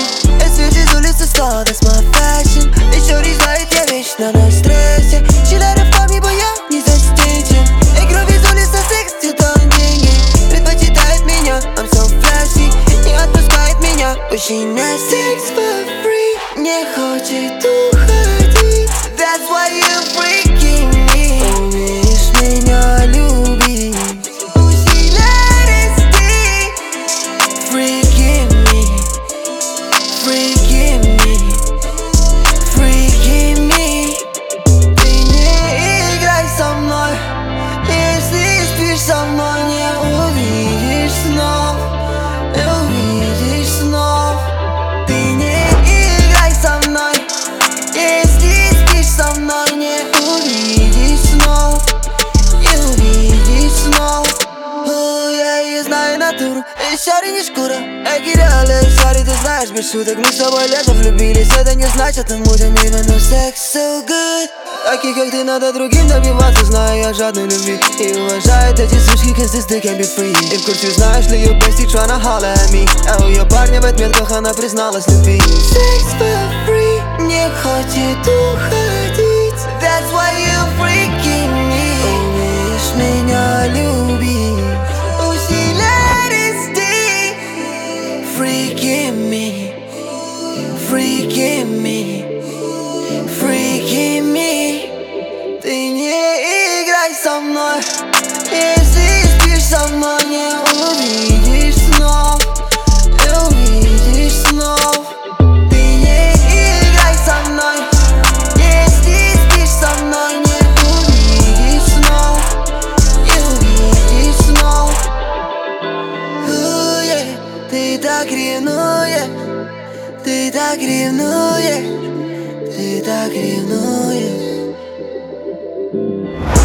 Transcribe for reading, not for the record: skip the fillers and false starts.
Свет из улицы стал, that's my fashion. И шорий знает, я вечно на стрессе. Щеляра в память, бо я не застенчив. Игру из улицы, секс, где-то деньги. Предпочитает меня, I'm so flashy. Не отпускает меня, pushing that sex for free. Не хочет уходить, that's why you freaking me. Умеешь меня любить, freaking me, freaking me, freaking me. Ты не играй со мной, если спишь со мной, не увидишь снов, не увидишь снов. Ты не играй со мной, если спишь со мной, не увидишь снов, не увидишь снов. Я ее знаю натуру, и шари не шкура. Эки реалы, шари, ты знаешь, без шуток. Мы с тобой лето влюбились, это не значит, мы будем именно секс so good. Таких, как ты, надо другим добиваться, знаю я жадной любви. И уважают эти сучки, cause this dick can be free. И в курсе, знаешь ли, your bestie tryna holla at me. А у ее парня в отметках она призналась любви. Sex for free, не хочет уходить, that's why you freaking me. Умеешь меня любить, freaking me, freaking me, freaking me. Ты не играй со мной, если спишь со мной, не увидишь снов, не увидишь снов. Ты не играй со мной, если спишь со мной, не увидишь снов, не увидишь снов. Ты так ревнуешь, ты так ревнуешь, ты так ревнуешь.